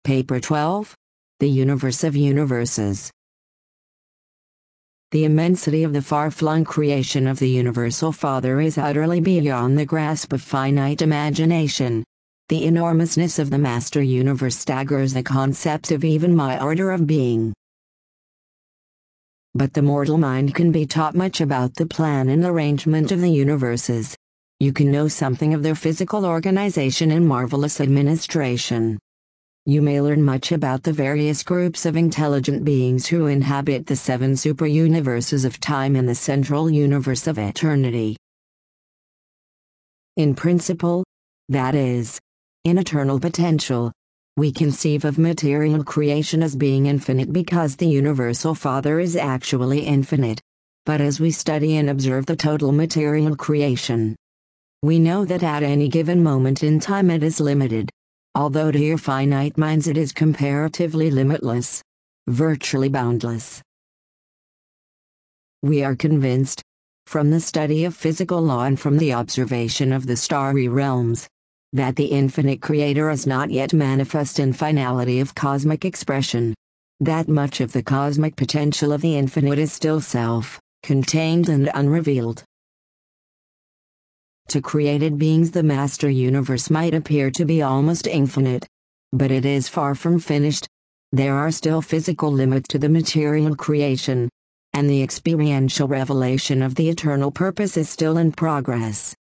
Paper 12. The Universe of Universes. The immensity of the far-flung creation of the Universal Father is utterly beyond the grasp of finite imagination. The enormousness of the Master Universe staggers the concepts of even my order of being. But the mortal mind can be taught much about the plan and arrangement of the universes. You can know something of their physical organization and marvelous administration. You may learn much about the various groups of intelligent beings who inhabit the 7 super-universes of time and the central universe of eternity. In principle, that is, in eternal potential, we conceive of material creation as being infinite because the Universal Father is actually infinite. But as we study and observe the total material creation, we know that at any given moment in time it is limited. Although to your finite minds it is comparatively limitless, virtually boundless. We are convinced, from the study of physical law and from the observation of the starry realms, that the infinite Creator is not yet manifest in finality of cosmic expression. That much of the cosmic potential of the infinite is still self-contained and unrevealed. To created beings the Master Universe might appear to be almost infinite. But it is far from finished. There are still physical limits to the material creation. And the experiential revelation of the eternal purpose is still in progress.